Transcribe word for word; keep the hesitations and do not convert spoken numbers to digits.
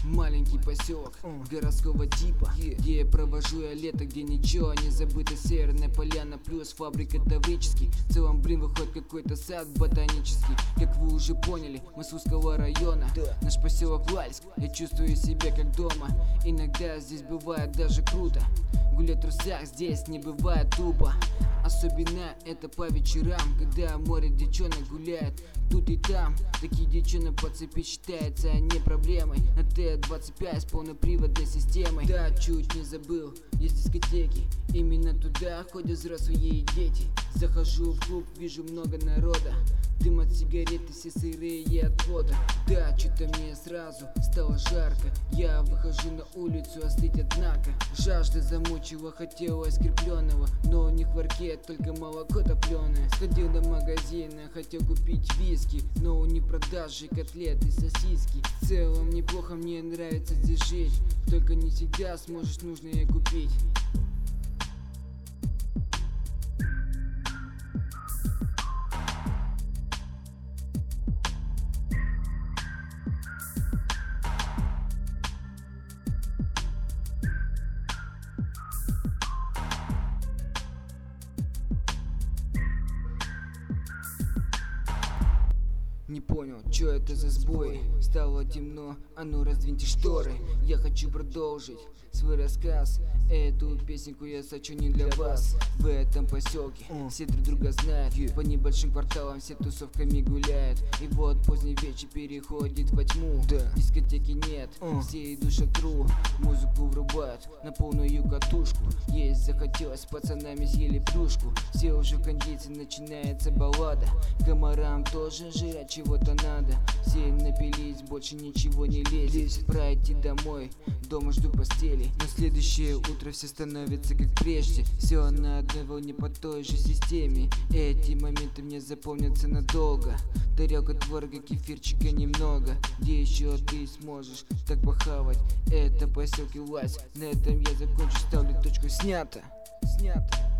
Маленький поселок городского типа, где я провожу я лето, где ничего не забыто. Северная поляна плюс фабрика Таврический. В целом, блин, выходит какой-то сад ботанический. Как вы уже поняли, мы с узкого района. Наш поселок Лальск, я чувствую себя как дома. Иногда здесь бывает даже круто. Гулять в трусах здесь не бывает тупо. Особенно это по вечерам, когда море девчонок гуляет тут и там. Такие девчонок подцепить считается не проблемой. На Т двадцать пять с полноприводной системой. Да, чуть не забыл, есть дискотеки. Именно туда ходят взрослые и дети. Захожу в клуб, вижу много народа. Дым от сигареты, все сырые от пота. Да, что-то мне сразу стало жарко. Я выхожу на улицу остыть, однако жажда замучила, хотелось крепленного. Но не в арке, только молоко топленое. Сходил до магазина, хотел купить виски, но не продажи котлеты, сосиски. В целом неплохо, мне нравится здесь жить. Только не всегда сможешь нужное купить. Не понял, чё это за сбой? Стало темно, а ну раздвиньте шторы. Я хочу продолжить свой рассказ. Эту песенку я сочу не для вас. В этом поселке все друг друга знают. По небольшим кварталам все тусовками гуляют. И вот поздний вечер переходит во тьму. Дискотеки нет, все идут в шатру. Музыку врубают на полную катушку. Есть захотелось, с пацанами съели плюшку. Все уже в кондиции, начинается баллада. Комарам тоже жрать чего-то надо. Все напились, больше ничего не лезет. Пройти домой, дома жду постели. На следующее утро все становятся как прежде. Все на одной волне по той же системе. Эти моменты мне запомнятся надолго. Тарелка творога, кефирчика немного. Где еще ты сможешь так похавать? Это поселки Лальск. На этом я закончу, ставлю точку. Снято. Снято.